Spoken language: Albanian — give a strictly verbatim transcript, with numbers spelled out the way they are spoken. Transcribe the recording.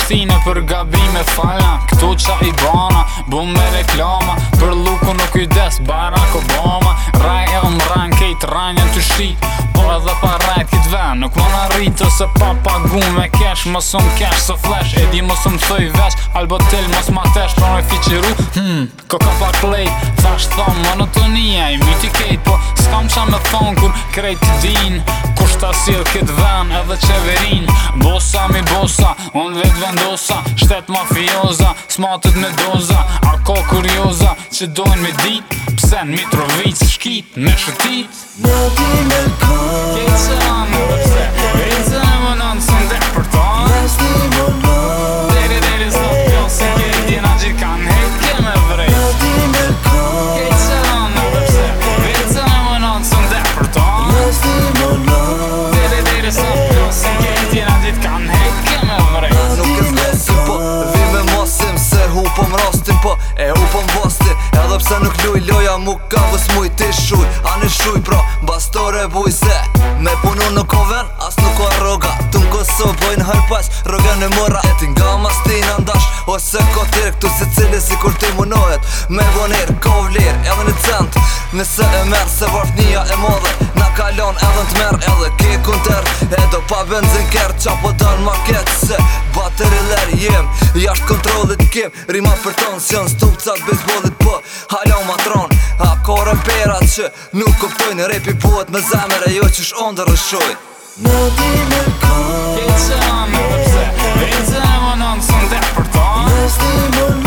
thine për gabime falna. Këtu qa i bana, bu me reklama, për luku nuk i des Barack Obama. Raj e um ran, kejt ranjen të shi, po edhe pa rajt kit ven nuk më rrit ose pa pagu me kesh. Mos um kesh së flesh, e di mos um thoj vesh, albotel mos ma tesh, pra me fiqiru Hmm, koka pa klejt, thash thom monotonia i myti kejt, po s'kam qa me thon kur krejt din. Kush ta sill kit ven edhe qeverin, bosa mi bosa, unë vet vendosa, shtet mafioza, smatet me doza, a ko kurioza, që dojnë me dit, pse në Mitrovic shkit me shëtit. Në ti me kon, Kejt se anë dhe pse, vejt se në më nënë së ndek për ta. mes ti më non. Deri deri s'do pjo se kejt dina gjit kanë hejt ke me vrejt. Në ti me kon, Kejt se anë dhe pse, vejt se në më nënë së ndek për ta. mes ti më non. Deri deri s'do pjo se kejt dina gjit kanë hejt ke me vrejt. Nuk e vlesim po, vi me mosim se hu po m'rastim po, e hu po m'vasti. Edhe pse nuk luj loja mu ka vës muj ti shuj, ani shuj pra, bastore buj se me punu nuk ka ven, as nuk ka roga. Tu në Kosovë bojnë hërpaq, roga në mora e ti nga mas ti në ndash, ose ka tjerë këtu se cili si kur ti munohet me vonir, ka vlir edhe në cent. Nëse e merë se vartnia e madhe, na kalon edhe në t'mer edhe ke kunter, edo pa benzin kërë qa po dan ma ketë se bateri ler jem, jasht kontrolit kem, rima për tonë si janë stupcat bezbolit po hala ma tron. A ka reperat që nuk kuptojnë, repi pohet me zemër e jo qysh ondër rëshoj. Në ti me kon, Kejt se anë dhe pse, vejt se në më nënë së ndek për ta. mes ti më